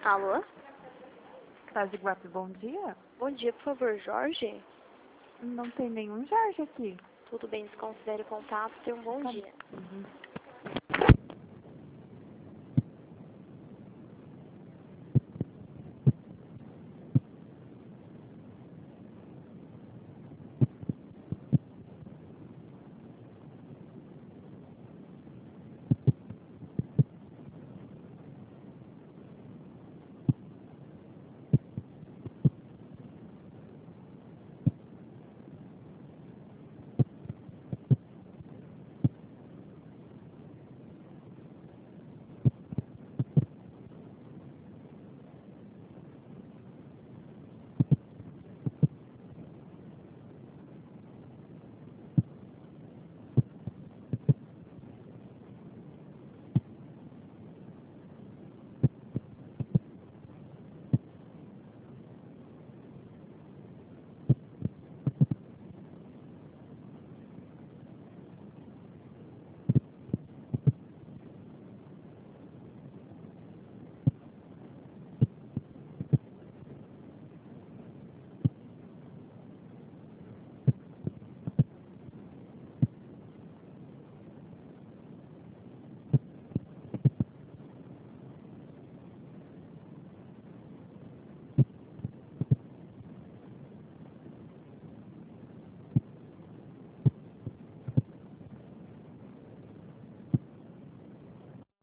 Alô? Casa Iguape, bom dia. Bom dia, por favor, Jorge? Não tem nenhum Jorge aqui. Tudo bem, desconsidere o contato, tenha um bom Tá- dia. Uhum.